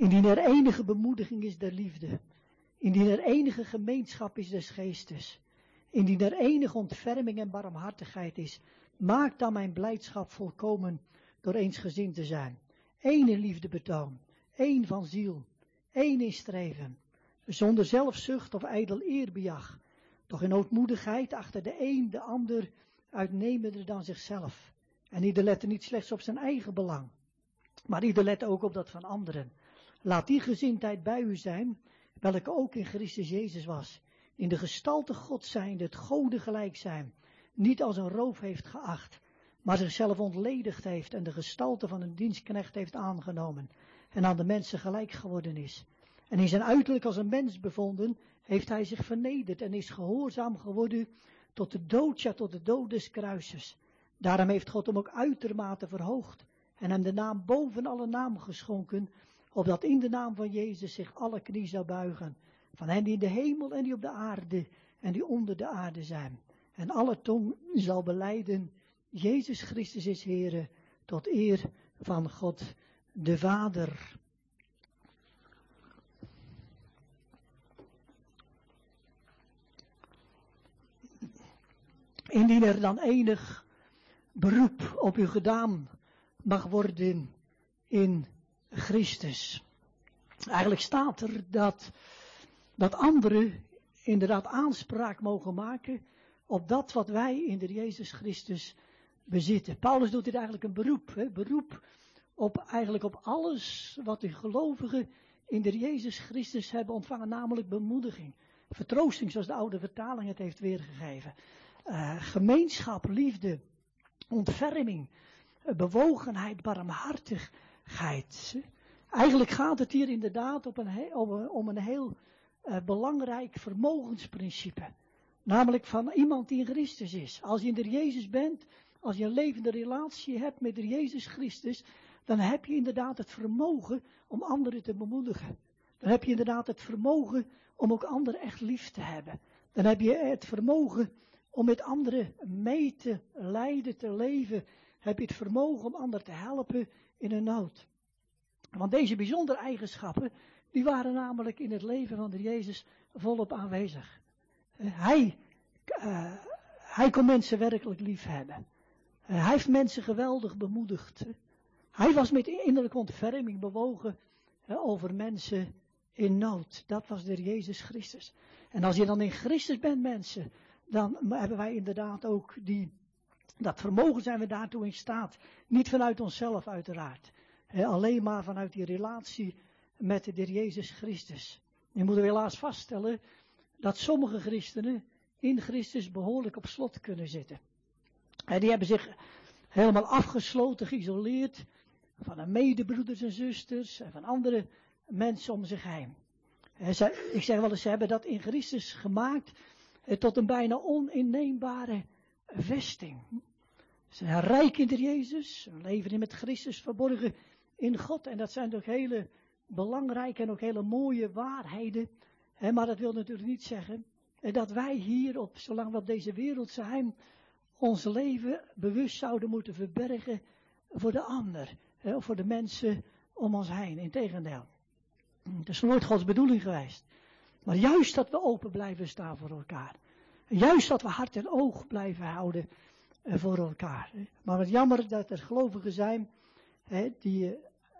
Indien er enige bemoediging is der liefde. Indien er enige gemeenschap is des geestes. Indien er enige ontferming en barmhartigheid is. Maak dan mijn blijdschap volkomen door eensgezind te zijn. Eén in liefde betoon. Één van ziel. Één in streven. Zonder zelfzucht of ijdel eerbejag. Doch in ootmoedigheid achter de een de ander uitnemender dan zichzelf. En ieder lette niet slechts op zijn eigen belang. Maar ieder lette ook op dat van anderen. Laat die gezindheid bij u zijn, welke ook in Christus Jezus was. In de gestalte God zijnde, het Gode gelijk zijn. Niet als een roof heeft geacht, maar zichzelf ontledigd heeft en de gestalte van een dienstknecht heeft aangenomen. En aan de mensen gelijk geworden is. En in zijn uiterlijk als een mens bevonden, heeft hij zich vernederd en is gehoorzaam geworden tot de dood, ja tot de dood des kruises. Daarom heeft God hem ook uitermate verhoogd en hem de naam boven alle naam geschonken, opdat in de naam van Jezus zich alle knie zou buigen, van hen die in de hemel en die op de aarde en die onder de aarde zijn. En alle tong zal belijden, Jezus Christus is Heere, tot eer van God de Vader. Indien er dan enig beroep op u gedaan mag worden in Christus. Eigenlijk staat er dat anderen inderdaad aanspraak mogen maken op dat wat wij in de Jezus Christus bezitten. Paulus doet hier eigenlijk een beroep. Beroep op alles wat de gelovigen in de Jezus Christus hebben ontvangen. Namelijk bemoediging. Vertroosting zoals de oude vertaling het heeft weergegeven. Gemeenschap, liefde, ontferming, bewogenheid, barmhartigheid. Eigenlijk gaat het hier inderdaad om een heel belangrijk vermogensprincipe. Namelijk van iemand die in Christus is. Als je in de Jezus bent, als je een levende relatie hebt met de Jezus Christus, dan heb je inderdaad het vermogen om anderen te bemoedigen. Dan heb je inderdaad het vermogen om ook anderen echt lief te hebben. Dan heb je het vermogen om met anderen mee te lijden, te leven. Heb je het vermogen om anderen te helpen in een nood. Want deze bijzondere eigenschappen, die waren namelijk in het leven van de Jezus volop aanwezig. Hij kon mensen werkelijk lief hebben. Hij heeft mensen geweldig bemoedigd. Hij was met innerlijke ontferming bewogen over mensen in nood. Dat was de Jezus Christus. En als je dan in Christus bent, mensen, dan hebben wij inderdaad ook dat vermogen, zijn we daartoe in staat. Niet vanuit onszelf uiteraard. Alleen maar vanuit die relatie met de Jezus Christus. Je moet helaas vaststellen dat sommige christenen in Christus behoorlijk op slot kunnen zitten. Die hebben zich helemaal afgesloten, geïsoleerd van hun medebroeders en zusters en van andere mensen om zich heen. Ik zeg wel eens, ze hebben dat in Christus gemaakt tot een bijna oninneembare vesting. Ze zijn rijk in de Jezus, ze leven met Christus verborgen in God. En dat zijn toch hele belangrijke en ook hele mooie waarheden. Maar dat wil natuurlijk niet zeggen dat wij hier, zolang we op deze wereld zijn, ons leven bewust zouden moeten verbergen voor de ander. Of voor de mensen om ons heen. Integendeel. Dat is nooit Gods bedoeling geweest. Maar juist dat we open blijven staan voor elkaar. En juist dat we hart en oog blijven houden voor elkaar. Maar het jammer dat er gelovigen zijn die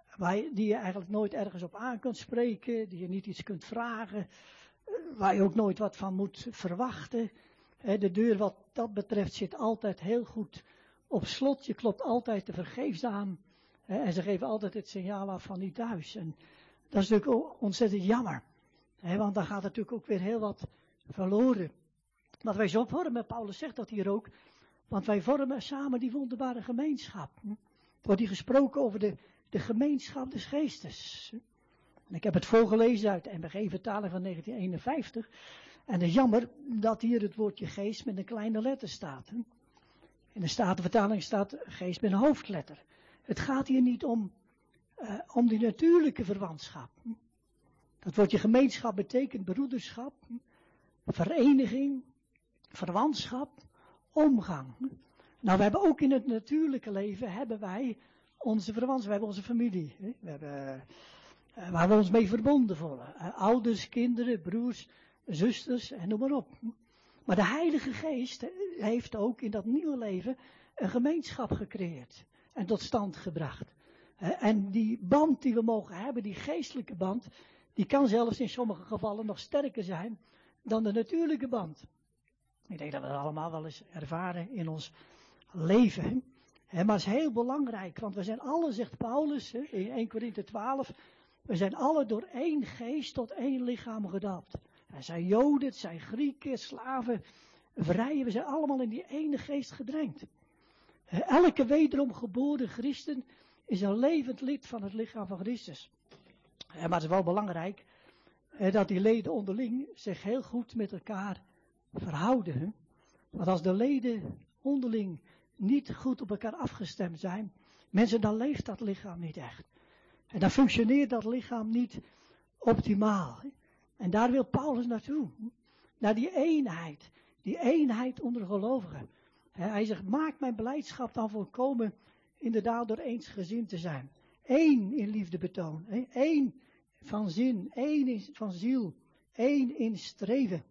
je eigenlijk nooit ergens op aan kunt spreken. Die je niet iets kunt vragen. Waar je ook nooit wat van moet verwachten. De deur wat dat betreft zit altijd heel goed op slot. Je klopt altijd tevergeefs aan. En ze geven altijd het signaal af van niet thuis. En dat is natuurlijk ook ontzettend jammer. Want dan gaat natuurlijk ook weer heel wat verloren. Dat wij zo vormen, Paulus zegt dat hier ook. Want wij vormen samen die wonderbare gemeenschap. Er wordt hier gesproken over de gemeenschap des geestes. En ik heb het voorgelezen uit de NBG-vertaling van 1951. En het is jammer dat hier het woordje geest met een kleine letter staat. In de Statenvertaling staat geest met een hoofdletter. Het gaat hier niet om die natuurlijke verwantschap. Dat woordje gemeenschap betekent broederschap, vereniging, verwantschap, omgang. Nou, we hebben ook in het natuurlijke leven onze verwantschap, we hebben onze familie. We hebben Waar we ons mee verbonden voelen. Ouders, kinderen, broers, zusters en noem maar op. Maar de Heilige Geest heeft ook in dat nieuwe leven een gemeenschap gecreëerd. En tot stand gebracht. En die band die we mogen hebben, die geestelijke band, die kan zelfs in sommige gevallen nog sterker zijn dan de natuurlijke band. Ik denk dat we dat allemaal wel eens ervaren in ons leven. Maar het is heel belangrijk, want we zijn alle, zegt Paulus in 1 Korinthe 12, we zijn alle door één geest tot één lichaam gedoopt. Het zijn Joden, het zijn Grieken, slaven, vrije, we zijn allemaal in die ene geest gedrenkt. Elke wederom geboren christen is een levend lid van het lichaam van Christus. Maar het is wel belangrijk dat die leden onderling zich heel goed met elkaar verhouden. Want als de leden onderling niet goed op elkaar afgestemd zijn, mensen, dan leeft dat lichaam niet echt. En dan functioneert dat lichaam niet optimaal. En daar wil Paulus naartoe. Naar die eenheid onder gelovigen. Hij zegt, maak mijn blijdschap dan volkomen inderdaad door eensgezind te zijn. Eén in liefde betoon. Eén van zin, één van ziel, één in streven.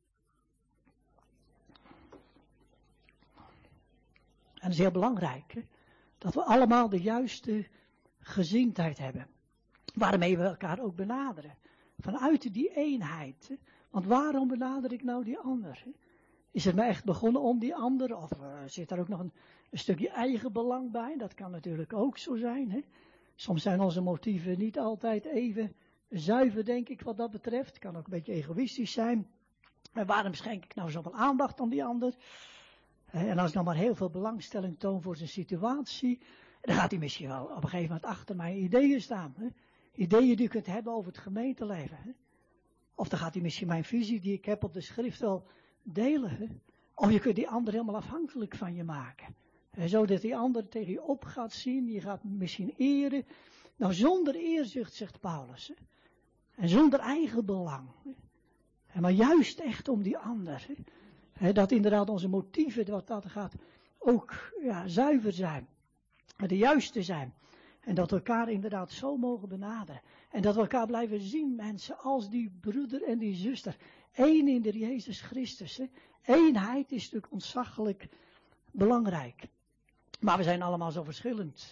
En het is heel belangrijk dat we allemaal de juiste gezindheid hebben. Waarmee we elkaar ook benaderen. Vanuit die eenheid. Want waarom benader ik nou die ander? Is het me echt begonnen om die ander? Of zit daar ook nog een stukje eigen belang bij? Dat kan natuurlijk ook zo zijn. Soms zijn onze motieven niet altijd even zuiver, denk ik, wat dat betreft. Het kan ook een beetje egoïstisch zijn. En waarom schenk ik nou zoveel aandacht aan die ander? En als ik dan maar heel veel belangstelling toon voor zijn situatie, dan gaat hij misschien wel op een gegeven moment achter mijn ideeën staan. Ideeën die je kunt hebben over het gemeenteleven. Of dan gaat hij misschien mijn visie die ik heb op de schrift wel delen. Of je kunt die ander helemaal afhankelijk van je maken. Zodat die ander tegen je op gaat zien, je gaat misschien eren. Nou, zonder eerzucht, zegt Paulus. En zonder eigen belang. Maar juist echt om die ander. Dat inderdaad onze motieven, wat dat gaat, ook zuiver zijn. De juiste zijn. En dat we elkaar inderdaad zo mogen benaderen. En dat we elkaar blijven zien, mensen, als die broeder en die zuster. Eén in de Jezus Christus. Eenheid is natuurlijk ontzaglijk belangrijk. Maar we zijn allemaal zo verschillend.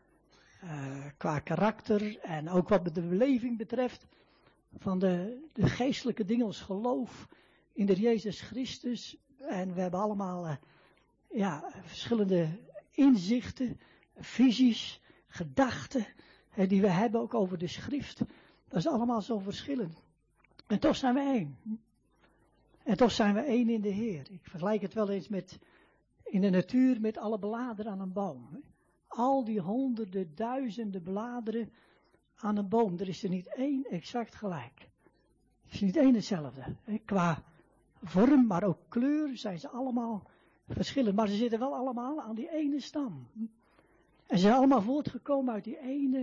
Qua karakter en ook wat de beleving betreft. Van de geestelijke dingen, ons geloof in de Jezus Christus. En we hebben allemaal verschillende inzichten, visies, gedachten. Die we hebben ook over de schrift. Dat is allemaal zo verschillend. En toch zijn we één. En toch zijn we één in de Heer. Ik vergelijk het wel eens met in de natuur met alle bladeren aan een boom. Al die honderden, duizenden bladeren aan een boom. Er is er niet één exact gelijk. Er is niet één hetzelfde. Qua vorm, maar ook kleur zijn ze allemaal verschillend. Maar ze zitten wel allemaal aan die ene stam. En ze zijn allemaal voortgekomen uit die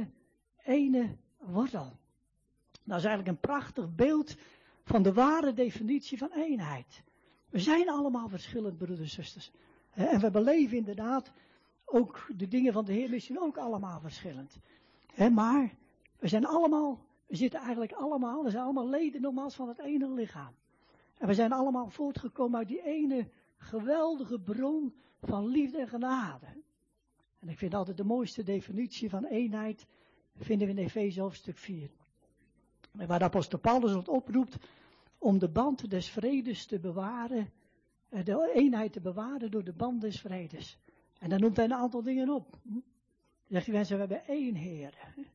ene wortel. Dat is eigenlijk een prachtig beeld van de ware definitie van eenheid. We zijn allemaal verschillend, broeders en zusters. En we beleven inderdaad ook de dingen van de Heer misschien ook allemaal verschillend. Maar we zitten eigenlijk allemaal, we zijn allemaal leden nogmaals van het ene lichaam. En we zijn allemaal voortgekomen uit die ene geweldige bron van liefde en genade. En ik vind altijd de mooiste definitie van eenheid vinden we in Efeze hoofdstuk 4. Waar de apostel Paulus ons oproept om de band des vredes te bewaren, de eenheid te bewaren door de band des vredes. En dan noemt hij een aantal dingen op. Dan zegt hij, mensen, we hebben één Heer.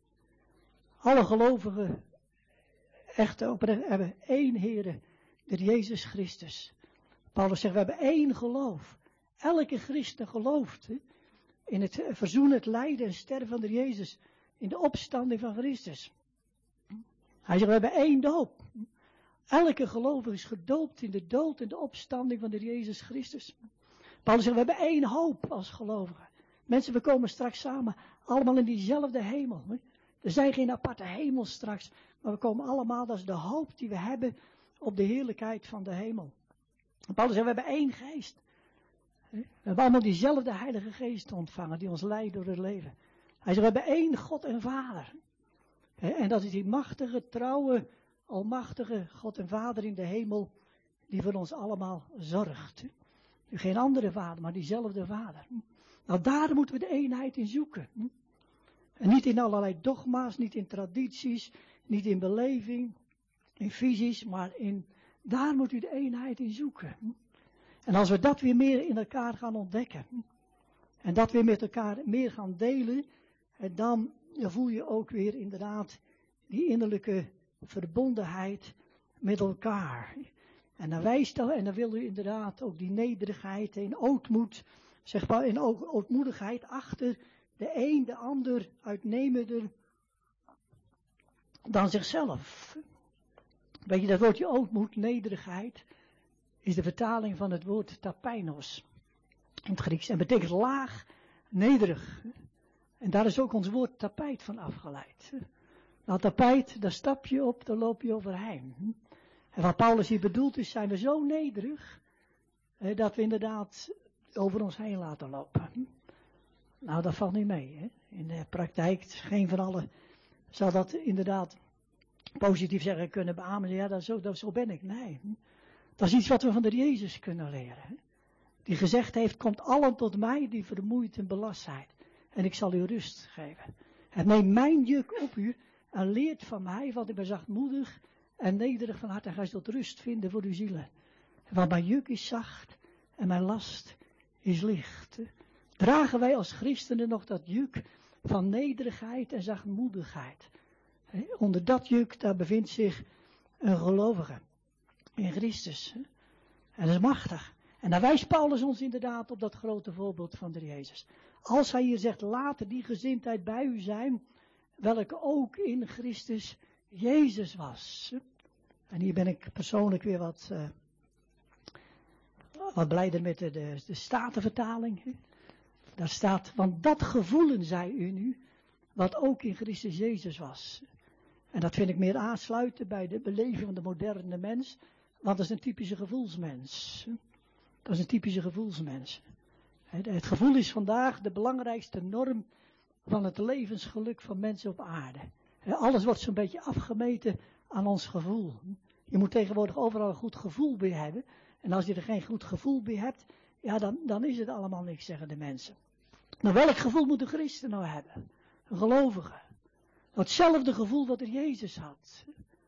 Alle gelovigen, echt oprecht, hebben één Heer, de Jezus Christus. Paulus zegt, we hebben één geloof. Elke christen gelooft in het verzoenen, het lijden en sterven van de Jezus. In de opstanding van Christus. Hij zegt, we hebben één doop. Elke gelovige is gedoopt in de dood en de opstanding van de Jezus Christus. Paulus zegt, we hebben één hoop als gelovigen. Mensen, we komen straks samen, allemaal in diezelfde hemel. Er zijn geen aparte hemels straks, maar we komen allemaal, dat is de hoop die we hebben op de heerlijkheid van de hemel. En Paulus zegt, we hebben één geest. We hebben allemaal diezelfde Heilige Geest ontvangen, die ons leidt door het leven. Hij zegt, we hebben één God en Vader. En dat is die machtige, trouwe, almachtige God en Vader in de hemel, die voor ons allemaal zorgt. Geen andere Vader, maar diezelfde Vader. Nou, daar moeten we de eenheid in zoeken. En niet in allerlei dogma's, niet in tradities, niet in beleving, in visies, maar daar moet u de eenheid in zoeken. En als we dat weer meer in elkaar gaan ontdekken, en dat weer met elkaar meer gaan delen, dan voel je ook weer inderdaad die innerlijke verbondenheid met elkaar. En dan wijst dat, en dan wil u inderdaad ook die nederigheid en ootmoed, zeg maar, en ook ootmoedigheid achter de een de ander uitnemender dan zichzelf. Weet je, dat woordje ootmoed, nederigheid, is de vertaling van het woord tapeinos in het Grieks. En betekent laag, nederig. En daar is ook ons woord tapijt van afgeleid. Nou, tapijt, daar stap je op, daar loop je overheen. En wat Paulus hier bedoelt is, zijn we zo nederig, dat we inderdaad over ons heen laten lopen. Nou, dat valt niet mee. Hè? In de praktijk, geen van allen zal dat inderdaad positief zeggen kunnen beamen. Ja, zo ben ik. Nee. Dat is iets wat we van de Jezus kunnen leren. Hè? Die gezegd heeft, komt allen tot mij die vermoeid en belast zijn. En ik zal u rust geven. En neem mijn juk op u en leert van mij, want ik ben zachtmoedig en nederig van hart. En gij zult rust vinden voor uw zielen. Want mijn juk is zacht en mijn last is licht. Dragen wij als christenen nog dat juk van nederigheid en zachtmoedigheid? Onder dat juk, daar bevindt zich een gelovige in Christus. En dat is machtig. En daar wijst Paulus ons inderdaad op dat grote voorbeeld van de Jezus. Als hij hier zegt, laat die gezindheid bij u zijn, welke ook in Christus Jezus was. En hier ben ik persoonlijk weer wat blijder met de Statenvertaling. Daar staat, want dat gevoelen zij u nu, wat ook in Christus Jezus was. En dat vind ik meer aansluiten bij de beleving van de moderne mens, want dat is een typische gevoelsmens. Dat is een typische gevoelsmens. Het gevoel is vandaag de belangrijkste norm van het levensgeluk van mensen op aarde. Alles wordt zo'n beetje afgemeten aan ons gevoel. Je moet tegenwoordig overal een goed gevoel bij hebben. En als je er geen goed gevoel bij hebt, ja, dan is het allemaal niks, zeggen de mensen. Maar welk gevoel moet een christen nou hebben? Een gelovige. Hetzelfde gevoel wat er Jezus had.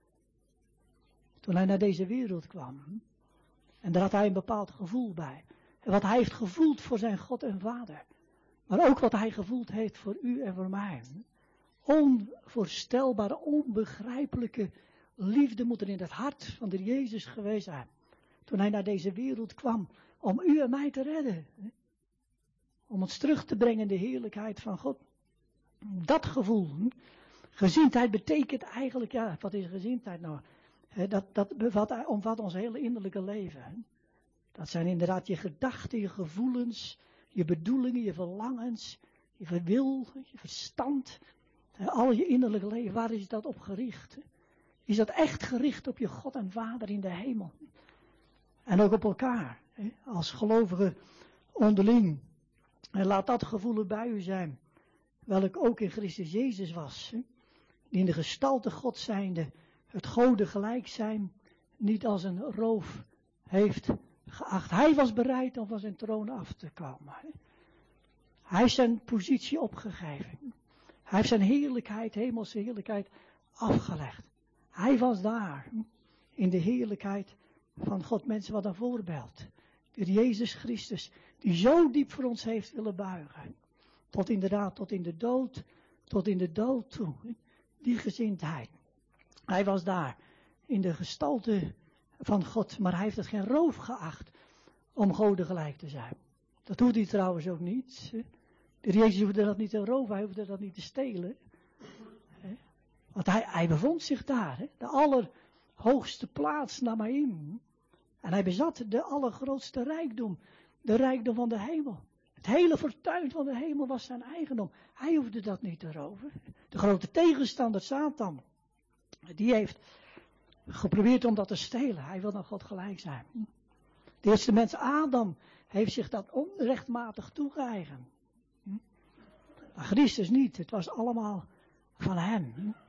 Toen hij naar deze wereld kwam. En daar had hij een bepaald gevoel bij. En wat hij heeft gevoeld voor zijn God en Vader. Maar ook wat hij gevoeld heeft voor u en voor mij. Onvoorstelbare, onbegrijpelijke liefde moet er in het hart van de Jezus geweest zijn. Toen hij naar deze wereld kwam om u en mij te redden. Om ons terug te brengen in de heerlijkheid van God. Dat gevoel. Gezindheid betekent eigenlijk, ja, wat is gezindheid nou? Dat omvat ons hele innerlijke leven. Dat zijn inderdaad je gedachten, je gevoelens, je bedoelingen, je verlangens, je wil, je verstand. Al je innerlijke leven, waar is dat op gericht? Is dat echt gericht op je God en Vader in de hemel? En ook op elkaar, als gelovigen onderling. En laat dat gevoel bij u zijn, welk ook in Christus Jezus was. Die in de gestalte God zijnde, het Gode gelijk zijn, niet als een roof heeft geacht. Hij was bereid om van zijn troon af te komen. Hij heeft zijn positie opgegeven. Hij heeft zijn heerlijkheid, hemelse heerlijkheid, afgelegd. Hij was daar, in de heerlijkheid van God. Mensen, wat een voorbeeld. De Jezus Christus, die zo diep voor ons heeft willen buigen. Tot in de dood toe. Die gezindheid. Hij was daar, in de gestalte van God, maar hij heeft het geen roof geacht om Goden gelijk te zijn. Dat hoeft hij trouwens ook niet. De Jezus hoefde dat niet te roven, hij hoefde dat niet te stelen. Want hij bevond zich daar, de allerhoogste plaats nam hij in. En hij bezat de allergrootste rijkdom, de rijkdom van de hemel. Het hele fortuin van de hemel was zijn eigendom. Hij hoefde dat niet te roven. De grote tegenstander, Satan, die heeft geprobeerd om dat te stelen. Hij wil naar God gelijk zijn. De eerste mens, Adam, heeft zich dat onrechtmatig toegeëigend. Maar Christus niet. Het was allemaal van hem.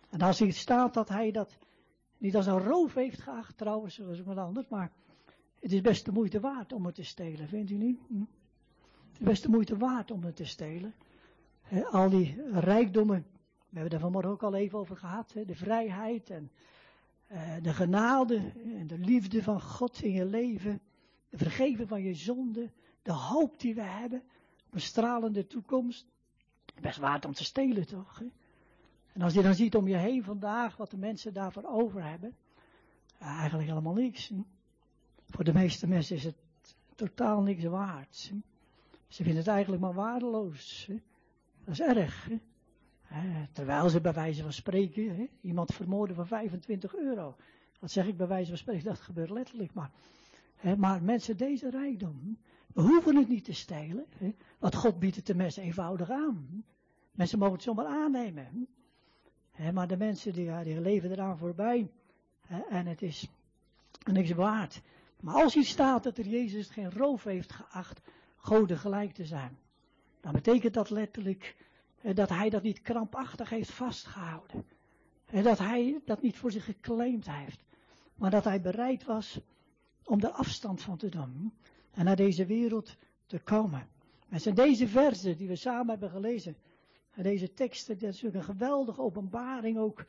En als hier staat dat hij dat niet als een roof heeft geacht, trouwens, dat is wat anders, maar het is best de moeite waard om het te stelen, vindt u niet? Het is best de moeite waard om het te stelen. Al die rijkdommen, we hebben er vanmorgen ook al even over gehad, de vrijheid en de genade en de liefde van God in je leven, de vergeven van je zonde, de hoop die we hebben, een stralende toekomst. Best waard om te stelen toch? Hè? En als je dan ziet om je heen vandaag wat de mensen daarvoor over hebben, eigenlijk helemaal niks. Hè? Voor de meeste mensen is het totaal niks waard. Hè? Ze vinden het eigenlijk maar waardeloos. Hè? Dat is erg. Hè? Terwijl ze bij wijze van spreken, hè, iemand vermoorden voor €25. Wat zeg ik bij wijze van spreken? Dat gebeurt letterlijk maar. Maar mensen, deze rijkdom, we hoeven het niet te stelen. Want God biedt het de mensen eenvoudig aan. Mensen mogen het zomaar aannemen. Maar de mensen die leven eraan voorbij. En het is niks waard. Maar als hier staat dat er Jezus geen roof heeft geacht goden gelijk te zijn. Dan betekent dat letterlijk dat hij dat niet krampachtig heeft vastgehouden. Dat hij dat niet voor zich geclaimd heeft. Maar dat hij bereid was om er afstand van te doen. En naar deze wereld te komen. En zijn deze verzen die we samen hebben gelezen. En deze teksten, dat is ook een geweldige openbaring ook.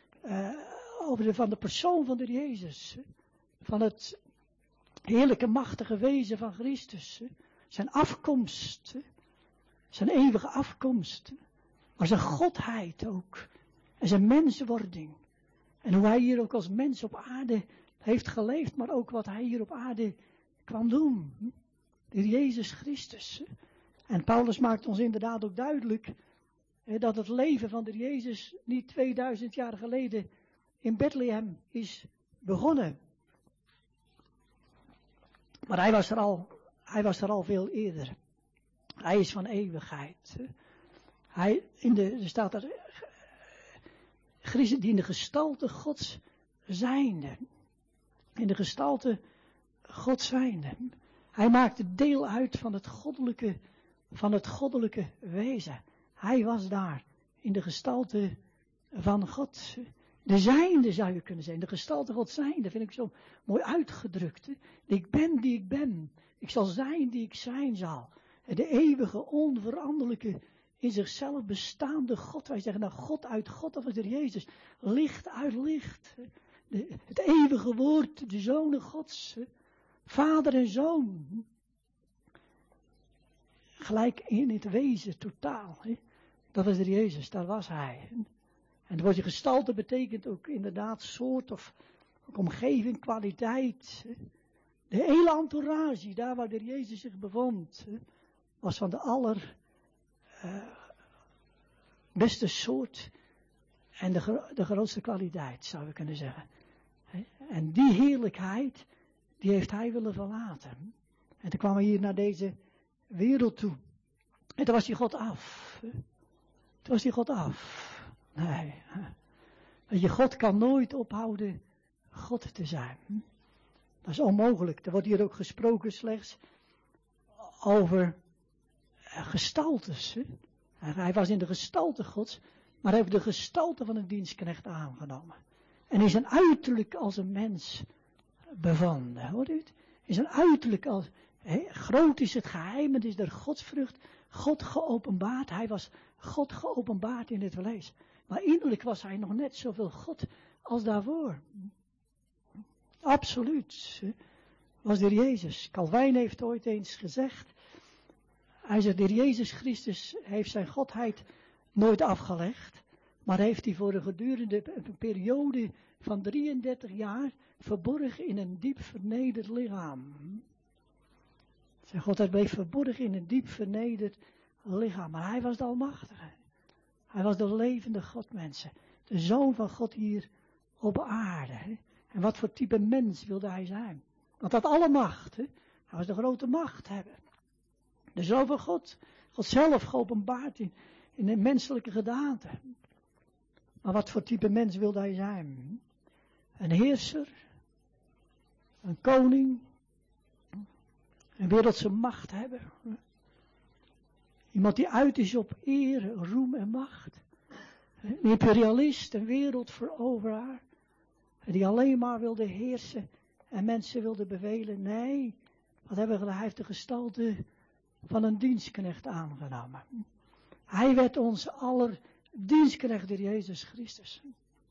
Van de persoon van de Jezus. Van het heerlijke machtige wezen van Christus. Zijn afkomst. Zijn eeuwige afkomst. Maar zijn godheid ook. En zijn menswording. En hoe hij hier ook als mens op aarde heeft geleefd. Maar ook wat hij hier op aarde kwam doen. De Jezus Christus. En Paulus maakt ons inderdaad ook duidelijk. Dat het leven van de Jezus niet 2000 jaar geleden in Bethlehem is begonnen. Maar hij was er al veel eerder. Hij is van eeuwigheid. Er staat er, Christus die in de gestalte Gods zijnde. In de gestalte Gods zijnde. Hij maakte deel uit van het goddelijke wezen. Hij was daar in de gestalte van God. De zijnde zou je kunnen zeggen. De gestalte God zijnde vind ik zo mooi uitgedrukt. Ik ben die ik ben. Ik zal zijn die ik zijn zal. De eeuwige, onveranderlijke, in zichzelf bestaande God. Wij zeggen nou God uit God, dat was de Jezus. Licht uit licht. Het eeuwige woord, de zonen Gods. Vader en zoon. Gelijk in het wezen, totaal. Dat was de Jezus, daar was hij. En het woordje gestalte betekent ook inderdaad soort of omgeving, kwaliteit. De hele entourage, daar waar de Jezus zich bevond, was van de beste soort en de grootste kwaliteit, zou je kunnen zeggen. En die heerlijkheid, die heeft hij willen verlaten. En toen kwam hij hier naar deze wereld toe. En toen was hij God af. Toen was hij God af. Nee. Want je God kan nooit ophouden God te zijn. Dat is onmogelijk. Er wordt hier ook gesproken slechts over gestaltes. Hij was in de gestalte Gods, maar hij heeft de gestalte van een dienstknecht aangenomen. En is een uiterlijk als een mens bevonden. Hoort u het? Is een uiterlijk als... groot is het geheim, het is de godsvrucht. God geopenbaard. Hij was God geopenbaard in het vlees. Maar innerlijk was hij nog net zoveel God als daarvoor. Absoluut. Was de Jezus. Calvijn heeft ooit eens gezegd. Hij zegt, de Jezus Christus heeft zijn godheid nooit afgelegd. Maar heeft hij voor een gedurende periode van 33 jaar verborgen in een diep vernederd lichaam. Zijn godheid bleef verborgen in een diep vernederd lichaam. Maar hij was de Almachtige. Hij was de levende God, mensen. De Zoon van God hier op aarde. Hè? En wat voor type mens wilde hij zijn? Want dat alle macht. Hè? Hij was de grote macht hebben. De Zoon van God. God zelf geopenbaard in een menselijke gedaante. Maar wat voor type mens wilde hij zijn? Een heerser. Een koning. Een wereldse macht hebben. Iemand die uit is op eer, roem en macht. Een imperialist, een wereldveroveraar. Die alleen maar wilde heersen en mensen wilde bevelen. Nee, wat hebben we gedaan? Hij heeft de gestalte van een dienstknecht aangenomen. Hij werd ons aller dienstknecht door Jezus Christus.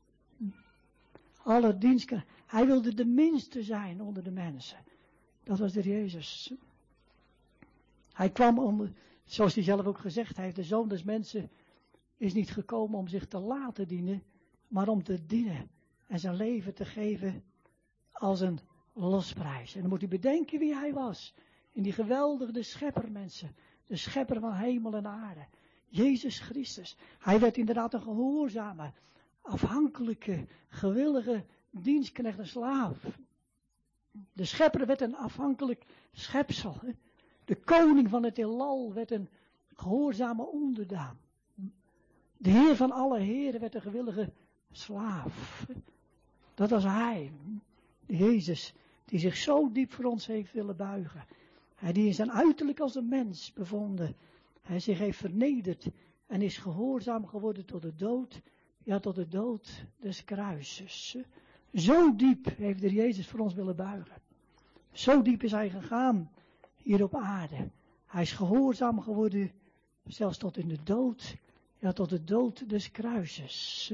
Aller dienstknecht. Hij wilde de minste zijn onder de mensen. Dat was door Jezus. Hij kwam om, zoals hij zelf ook gezegd heeft, de Zoon des Mensen is niet gekomen om zich te laten dienen, maar om te dienen en zijn leven te geven als een losprijs. En dan moet u bedenken wie hij was. In die geweldige schepper mensen. De schepper van hemel en aarde. Jezus Christus. Hij werd inderdaad een gehoorzame, afhankelijke, gewillige dienstknecht en slaaf. De schepper werd een afhankelijk schepsel. De koning van het heelal werd een gehoorzame onderdaan. De Heer van alle heren werd een gewillige slaaf. Dat was hij. Jezus, die zich zo diep voor ons heeft willen buigen. Hij die in zijn uiterlijk als een mens bevonden. Hij zich heeft vernederd en is gehoorzaam geworden tot de dood. Ja, tot de dood des kruises. Zo diep heeft de Jezus voor ons willen buigen. Zo diep is hij gegaan hier op aarde. Hij is gehoorzaam geworden, zelfs tot in de dood. Ja, tot de dood des kruises.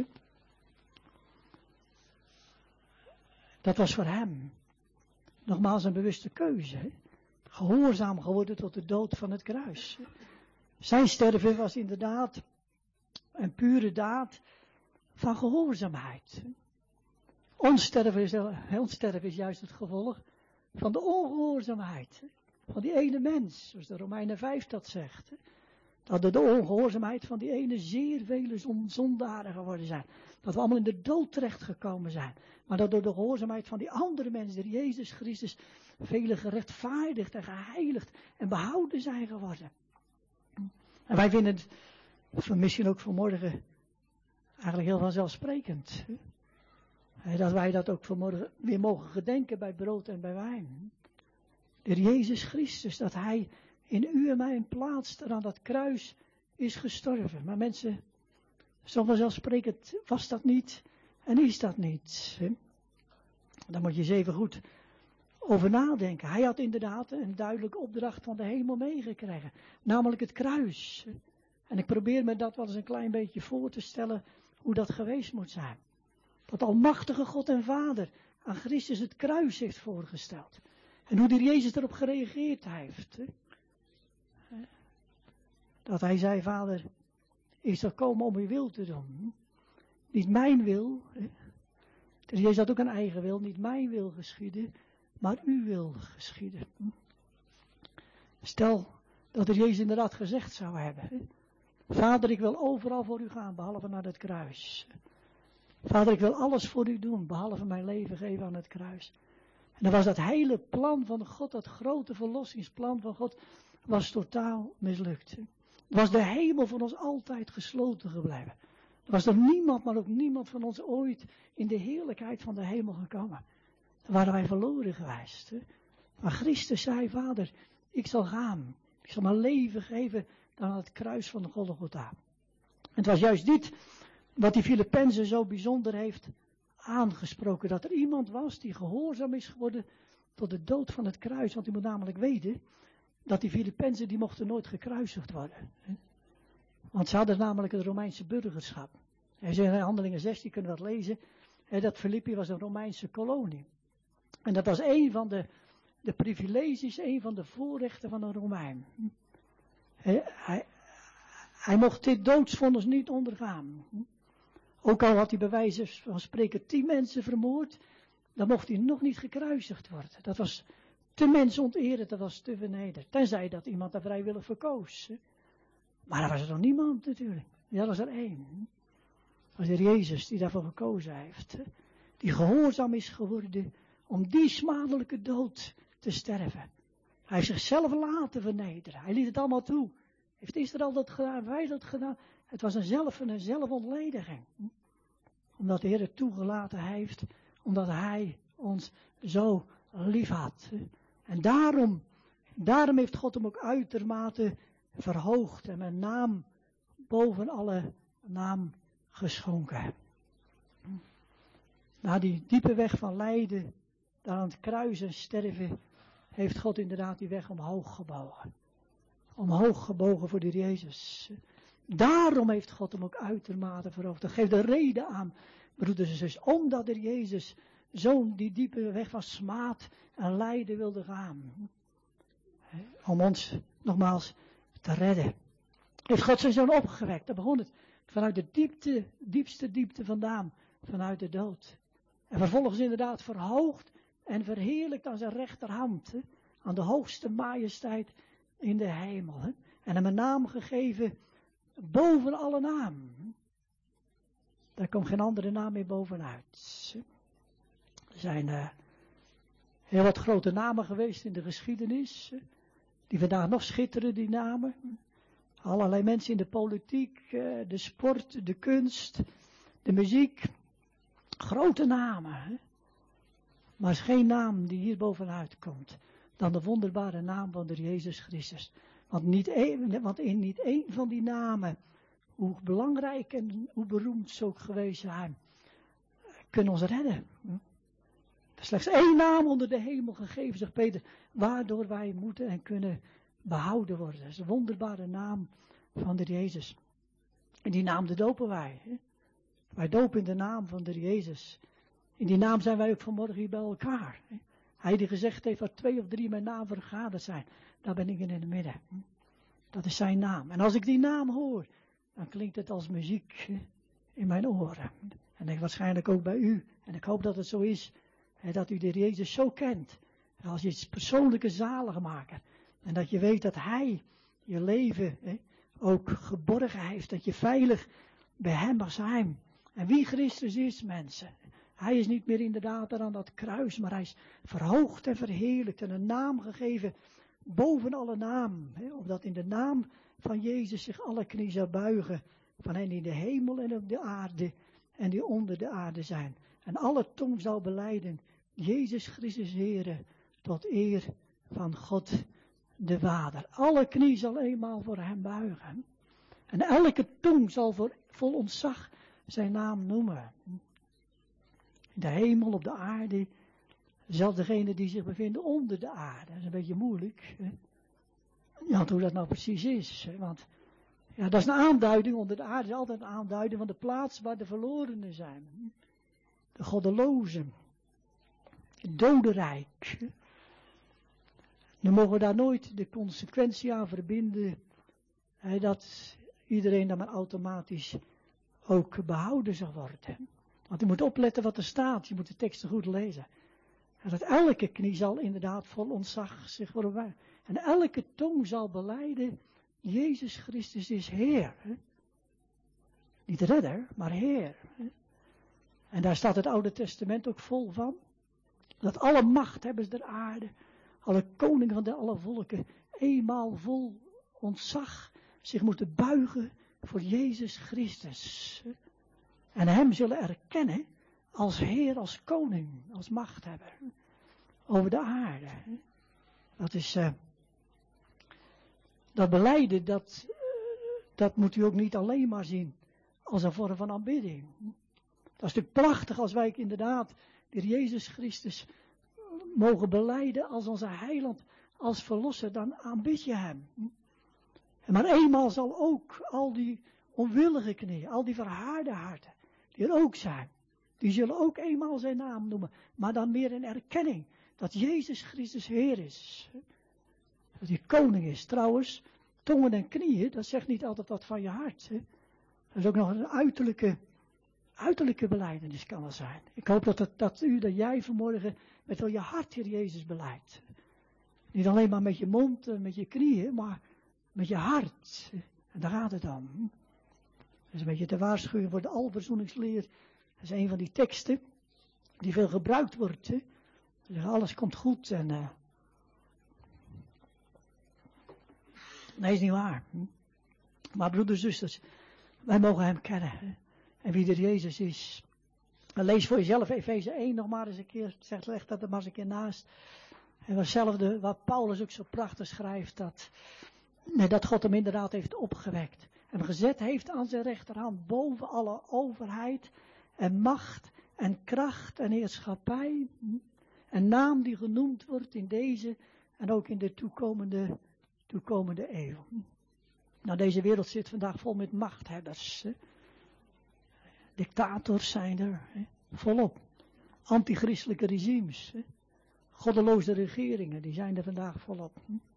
Dat was voor hem nogmaals een bewuste keuze. Gehoorzaam geworden tot de dood van het kruis. Zijn sterven was inderdaad een pure daad van gehoorzaamheid. Ons sterven is juist het gevolg van de ongehoorzaamheid van die ene mens, zoals de Romeinen 5 dat zegt. Dat door de ongehoorzaamheid van die ene zeer vele zondaren geworden zijn. Dat we allemaal in de dood terechtgekomen zijn. Maar dat door de gehoorzaamheid van die andere mensen, de Jezus Christus, vele gerechtvaardigd en geheiligd en behouden zijn geworden. En wij vinden het misschien ook vanmorgen eigenlijk heel vanzelfsprekend. Dat wij dat ook vanmorgen weer mogen gedenken bij brood en bij wijn. De Jezus Christus, dat hij in u en mij in plaats aan dat kruis is gestorven. Maar mensen, zo vanzelfsprekend was dat niet en is dat niet. Daar moet je eens even goed over nadenken. Hij had inderdaad een duidelijke opdracht van de hemel meegekregen. Namelijk het kruis. En ik probeer me dat wel eens een klein beetje voor te stellen hoe dat geweest moet zijn. Dat almachtige God en Vader aan Christus het kruis heeft voorgesteld. En hoe de Jezus erop gereageerd heeft. Dat hij zei, Vader, ik zal komen om uw wil te doen. Niet mijn wil. De Jezus had ook een eigen wil. Niet mijn wil geschieden, maar uw wil geschieden. Stel dat de Jezus inderdaad gezegd zou hebben. Vader, ik wil overal voor u gaan, behalve naar het kruis. Vader, ik wil alles voor u doen, behalve mijn leven geven aan het kruis. En dan was dat hele plan van God, dat grote verlossingsplan van God, was totaal mislukt. Was de hemel van ons altijd gesloten gebleven. Er was er niemand, maar ook niemand van ons ooit in de heerlijkheid van de hemel gekomen. Dan waren wij verloren geweest. Maar Christus zei, Vader, ik zal gaan. Ik zal mijn leven geven aan het kruis van de Golgotha. Het was juist dit wat die Filippenzen zo bijzonder heeft aangesproken. Dat er iemand was die gehoorzaam is geworden tot de dood van het kruis. Want u moet namelijk weten dat die Filippenzen die mochten nooit gekruisigd worden. Want ze hadden namelijk het Romeinse burgerschap. En in Handelingen 16 kunnen we dat lezen. Dat Filippi was een Romeinse kolonie. En dat was een van de privileges, een van de voorrechten van een Romein. Hij mocht dit doodsvonnis niet ondergaan. Ook al had hij bij wijze van spreken 10 mensen vermoord, dan mocht hij nog niet gekruisigd worden. Dat was te mensonterend, dat was te vernederd. Tenzij dat iemand daar vrijwillig voor koos. Maar er was er nog niemand natuurlijk. Ja, dat was er één. Dat was de Jezus die daarvoor gekozen heeft. Die gehoorzaam is geworden om die smadelijke dood te sterven. Hij heeft zichzelf laten vernederen. Hij liet het allemaal toe. Heeft Israël dat gedaan? Wij dat gedaan? Het was een zelfontlediging. Omdat de Heer het toegelaten heeft. Omdat Hij ons zo lief had. En daarom heeft God hem ook uitermate verhoogd. En een naam boven alle naam geschonken. Na die diepe weg van lijden, daar aan het kruis en sterven, heeft God inderdaad die weg omhoog gebogen. Omhoog gebogen voor de Jezus. Daarom heeft God hem ook uitermate verhoogd. Dat geeft de reden aan, broeders en zusters, omdat de Jezus zo'n die diepe weg van smaad en lijden wilde gaan. Om ons nogmaals te redden. Heeft God zijn zoon opgewekt. Daar begon het vanuit de diepste diepte vandaan. Vanuit de dood. En vervolgens inderdaad verhoogd en verheerlijkt aan zijn rechterhand. Aan de hoogste majesteit in de hemel. En hem een naam gegeven boven alle naam. Daar komt geen andere naam meer bovenuit. Er zijn heel wat grote namen geweest in de geschiedenis. Die vandaag nog schitteren, die namen. Allerlei mensen in de politiek, de sport, de kunst, de muziek. Grote namen. Hè? Maar er is geen naam die hier bovenuit komt dan de wonderbare naam van de Jezus Christus. Want in niet één van die namen, hoe belangrijk en hoe beroemd ze ook geweest zijn, kunnen ons redden. Er is slechts één naam onder de hemel gegeven, zegt Peter, waardoor wij moeten en kunnen behouden worden. Dat is de wonderbare naam van de Jezus. En die naam dopen wij. Hè? Wij dopen in de naam van de Jezus. In die naam zijn wij ook vanmorgen hier bij elkaar. Hè? Hij die gezegd heeft, waar 2 of 3 mijn naam vergaderd zijn, daar ben ik in het midden. Dat is zijn naam. En als ik die naam hoor, dan klinkt het als muziek in mijn oren. En ik waarschijnlijk ook bij u. En ik hoop dat het zo is, dat u de Jezus zo kent. Als je persoonlijke zaligmaker. En dat je weet dat Hij je leven ook geborgen heeft. Dat je veilig bij Hem mag zijn. En wie Christus is, mensen. Hij is niet meer inderdaad daar aan dat kruis, maar hij is verhoogd en verheerlijkt en een naam gegeven boven alle naam. Opdat in de naam van Jezus zich alle knie zou buigen van hen die in de hemel en op de aarde en die onder de aarde zijn. En alle tong zou belijden, Jezus Christus Heere, tot eer van God de Vader. Alle knie zal eenmaal voor hem buigen. En elke tong zal vol ontzag zijn naam noemen. In de hemel, op de aarde, zelfs degene die zich bevinden onder de aarde. Dat is een beetje moeilijk. Hè? Ja, hoe dat nou precies is. Hè? Want ja, dat is een aanduiding, onder de aarde is altijd een aanduiding van de plaats waar de verlorenen zijn. De goddelozen. Het dodenrijk. Nu mogen we daar nooit de consequentie aan verbinden, hè, dat iedereen dan maar automatisch ook behouden zal worden. Want je moet opletten wat er staat. Je moet de teksten goed lezen. En dat elke knie zal inderdaad vol ontzag zich voorbij. En elke tong zal belijden, Jezus Christus is Heer. Hè? Niet redder, maar Heer. Hè? En daar staat het Oude Testament ook vol van. Dat alle machthebbers der aarde, alle koningen van alle volken, eenmaal vol ontzag zich moeten buigen voor Jezus Christus. Hè? En hem zullen erkennen als Heer, als koning, als machthebber over de aarde. Dat is, dat belijden, dat moet u ook niet alleen maar zien als een vorm van aanbidding. Dat is natuurlijk prachtig als wij inderdaad de Jezus Christus mogen belijden als onze heiland, als verlosser, dan aanbid je hem. Maar eenmaal zal ook al die onwillige knieën, al die verharde harten, die er ook zijn, die zullen ook eenmaal zijn naam noemen. Maar dan meer in erkenning dat Jezus Christus Heer is. Dat hij koning is. Trouwens, tongen en knieën, dat zegt niet altijd wat van je hart. Hè? Dat is ook nog een uiterlijke belijdenis kan wel zijn. Ik hoop dat jij vanmorgen met wel je hart Heer Jezus belijdt. Niet alleen maar met je mond en met je knieën, maar met je hart. En daar gaat het om. Dat is een beetje te waarschuwen voor de alverzoeningsleer. Dat is een van die teksten die veel gebruikt wordt. Hè? Dus alles komt goed en... Nee, is niet waar. Maar broeders en zusters, wij mogen hem kennen. Hè? En wie er Jezus is. En lees voor jezelf Efeze 1 nog maar eens een keer. Leg dat er maar eens een keer naast. En wat Paulus ook zo prachtig schrijft. Dat God hem inderdaad heeft opgewekt. hem gezet heeft aan zijn rechterhand boven alle overheid en macht en kracht en heerschappij. Een naam die genoemd wordt in deze en ook in de toekomende eeuw. Nou, deze wereld zit vandaag vol met machthebbers. Dictators zijn er, volop. Antichristelijke regimes. Goddeloze regeringen, die zijn er vandaag volop.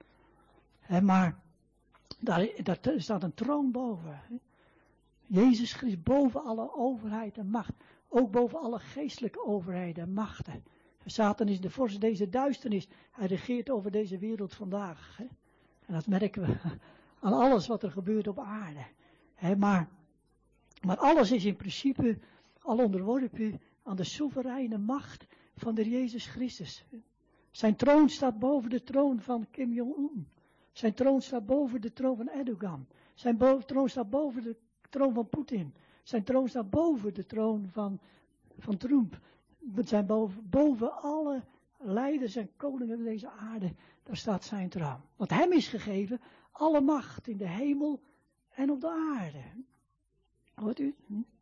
Maar daar staat een troon boven. Jezus Christus boven alle overheid en macht. Ook boven alle geestelijke overheden en machten. Satan is de vorst deze duisternis. Hij regeert over deze wereld vandaag. En dat merken we aan alles wat er gebeurt op aarde. Maar alles is in principe al onderworpen aan de soevereine macht van de Jezus Christus. Zijn troon staat boven de troon van Kim Jong-un. Zijn troon staat boven de troon van Erdogan. Zijn troon staat boven de troon van Poetin. Zijn troon staat boven de troon van Trump. Zijn boven alle leiders en koningen van deze aarde. Daar staat zijn troon. Want hem is gegeven alle macht in de hemel en op de aarde. Hoort u?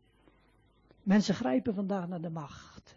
Mensen grijpen vandaag naar de macht.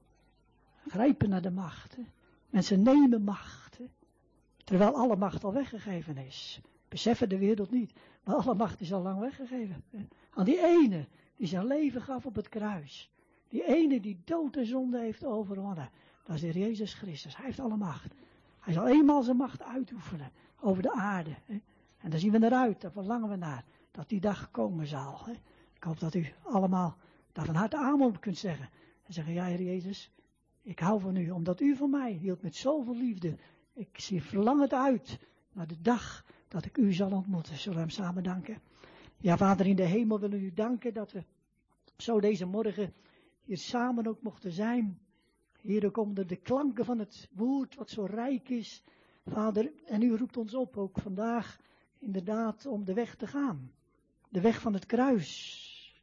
Grijpen naar de macht. Mensen nemen macht. Terwijl alle macht al weggegeven is. Beseffen de wereld niet. Maar alle macht is al lang weggegeven. Aan die ene die zijn leven gaf op het kruis. Die ene die dood en zonde heeft overwonnen. Dat is de Heer Jezus Christus. Hij heeft alle macht. Hij zal eenmaal zijn macht uitoefenen over de aarde. En daar zien we naar uit. Daar verlangen we naar. Dat die dag komen zal. Ik hoop dat u allemaal daar van harte amen op kunt zeggen. En zeggen, ja Heer Jezus, ik hou van u. Omdat u van mij hield met zoveel liefde. Ik zie verlangend uit naar de dag dat ik u zal ontmoeten. Zullen we hem samen danken? Ja, Vader in de hemel, willen u danken dat we zo deze morgen hier samen ook mochten zijn. Heer, ook onder de klanken van het woord wat zo rijk is. Vader, en u roept ons op ook vandaag inderdaad om de weg te gaan. De weg van het kruis.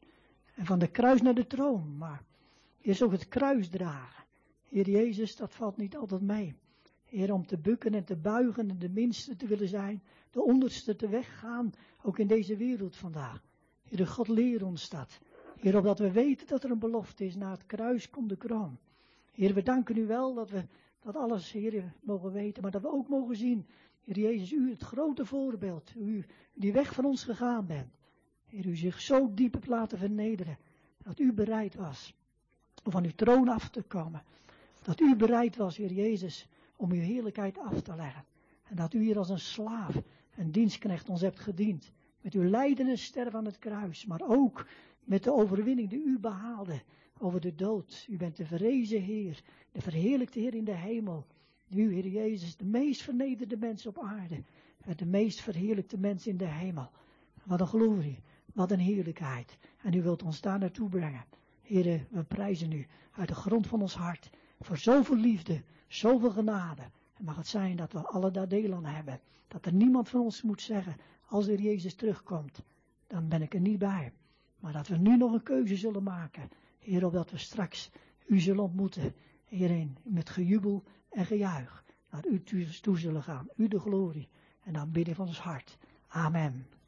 En van de kruis naar de troon. Maar eerst ook het kruis dragen. Heer Jezus, dat valt niet altijd mee. Heer, om te bukken en te buigen en de minste te willen zijn. De onderste te weggaan, ook in deze wereld vandaag. Heer, God leer ons dat. Heer, opdat we weten dat er een belofte is. Na het kruis komt de kroon. Heer, we danken u wel dat we dat alles, Heer, mogen weten. Maar dat we ook mogen zien, Heer Jezus, u het grote voorbeeld. U die weg van ons gegaan bent. Heer, u zich zo diep hebt laten vernederen. Dat u bereid was om van uw troon af te komen. Dat u bereid was, Heer Jezus, om uw heerlijkheid af te leggen. En dat u hier als een slaaf, een dienstknecht ons hebt gediend. Met uw lijden en sterven aan het kruis. Maar ook met de overwinning die u behaalde over de dood. U bent de verrezen Heer, de verheerlijkte Heer in de hemel. U, Heer Jezus, de meest vernederde mens op aarde. En de meest verheerlijkte mens in de hemel. Wat een glorie, wat een heerlijkheid. En u wilt ons daar naartoe brengen. Heer, we prijzen u uit de grond van ons hart. Voor zoveel liefde, zoveel genade. En mag het zijn dat we alle daar deel aan hebben. Dat er niemand van ons moet zeggen, als er Jezus terugkomt, dan ben ik er niet bij. Maar dat we nu nog een keuze zullen maken. Heer, opdat we straks u zullen ontmoeten. Hierin, met gejubel en gejuich. Naar u toe zullen gaan. U de glorie. En dan bidden van ons hart. Amen.